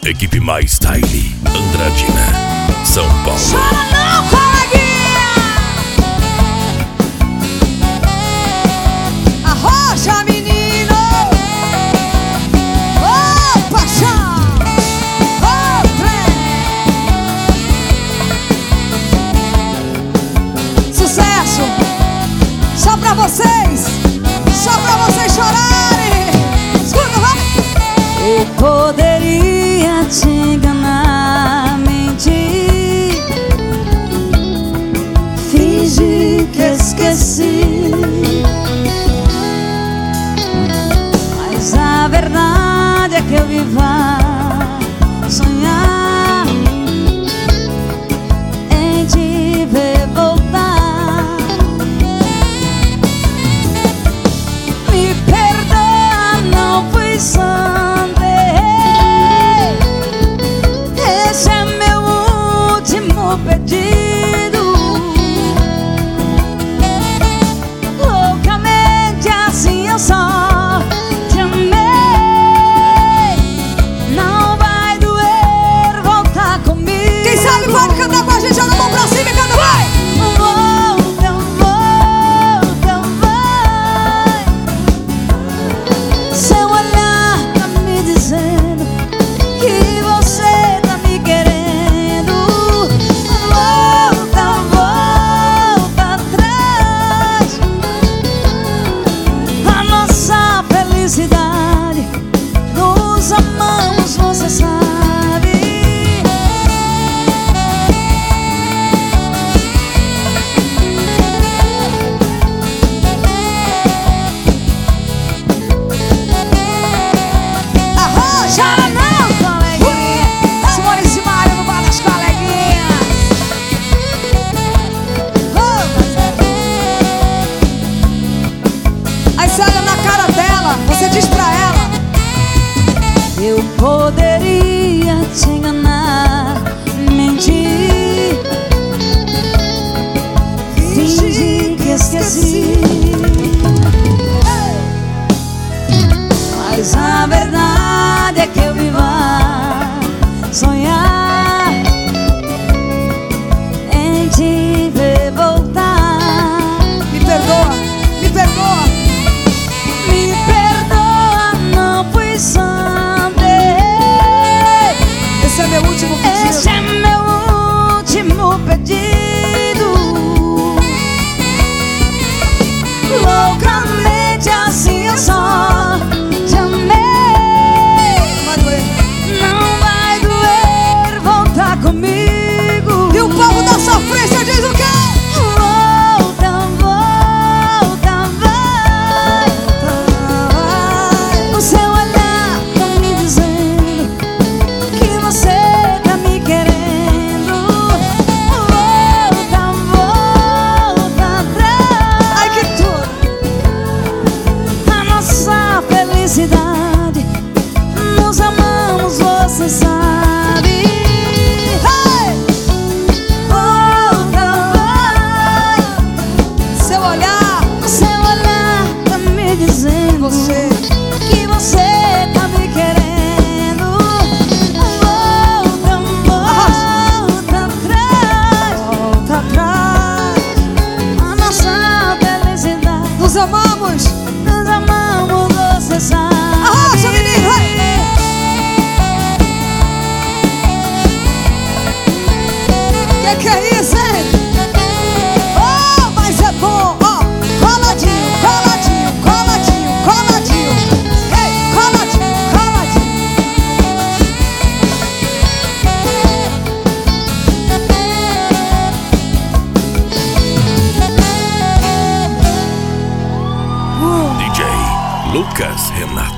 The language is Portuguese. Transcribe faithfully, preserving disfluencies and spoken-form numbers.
Equipe Mais Style, Andradina, São Paulo. Chora não, coleguinha! Arroja, menino! Ô, paixão! Ô, trem! Sucesso! Só pra vocês! Só pra vocês chorarem! Escuta, vai! Eu poderia te enganar, mentir, fingir que esqueci, mas a verdade é que eu vivo a sonhar em te ver voltar. Me perdoa, não fui só. Pedido, loucamente assim eu só te amei. Não vai doer voltar comigo. Quem sabe pode cantar com a gente, joga a mão pra cima e canta, vai! Volta, volta, vai. Seu olhar tá me dizendo que você tá me querendo. Nos amamos, você sabe. Arroja não, coleguinha! Uh! Simone e Simária no bar das coleguinhas. Oh, aí você olha na cara dela, você diz pra ela: eu poderia te enganar, mentir, fingir que esqueci, mas a verdade é que eu vivo a sonhar em te ver voltar. me perdoa, me perdoa. Me perdoa, não fui só. Esse é meu último pedido. Esse é meu último pedido. Loucamente assim eu só te amei. Não vai doer voltar comigo. E o povo da sofrência diz o quê? Volta, volta, vai. O seu olhar tá me dizendo que você tá me querendo. Volta, volta atrás. Ai, que tudo! A nossa felicidade, nos amamos, você sabe. Hey! Volta, vai. Seu olhar, O seu olhar tá me dizendo você. que você tá me querendo. Volta, volta atrás. Volta atrás. A nossa felicidade, Nos amamos. nos amamos, você sabe. Arrocha, menino, vai. Que que é isso, hein? Oh, mas é bom, ó. Coladinho, coladinho, coladinho, coladinho. Ei, coladinho, coladinho. D J Lucas Renato.